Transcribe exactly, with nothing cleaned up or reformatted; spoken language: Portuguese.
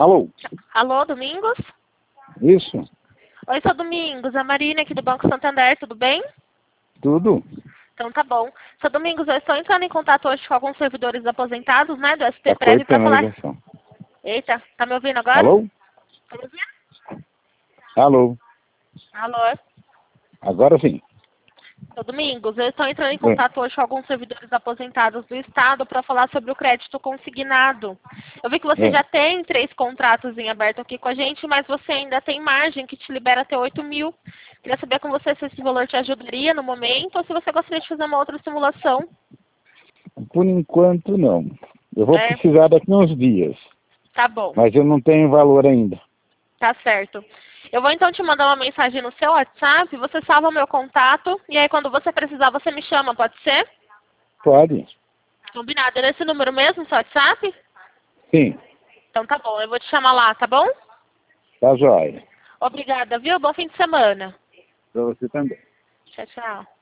Alô? Alô, Domingos? Isso? Oi, sou Domingos, a Marina aqui do Banco Santander, tudo bem? Tudo? Então tá bom. Seu Domingos, eu estou entrando em contato hoje com alguns servidores aposentados, né, do S P Tá Prévio para cortando a falar... ligação. Eita, tá me ouvindo agora? Alô? Tá me ouvindo? Alô? Alô? Agora sim. Seu Domingos, eu estou entrando em Oi. contato hoje com alguns servidores aposentados do Estado para falar sobre o crédito consignado. Eu vi que você É. já tem três contratos em aberto aqui com a gente, mas você ainda tem margem que te libera até oito mil. Queria saber com você se esse valor te ajudaria no momento ou se você gostaria de fazer uma outra simulação. Por enquanto, não. Eu vou É, precisar daqui uns dias, tá bom, mas eu não tenho valor ainda. tá certo. Eu vou então te mandar uma mensagem no seu WhatsApp, você salva o meu contato e aí quando você precisar você me chama, pode ser? Pode? Combinado. É nesse número mesmo, seu WhatsApp? Sim. Então tá bom, eu vou te chamar lá, tá bom? Tá jóia. Obrigada, viu? Bom fim de semana. Pra você também. Tchau, tchau.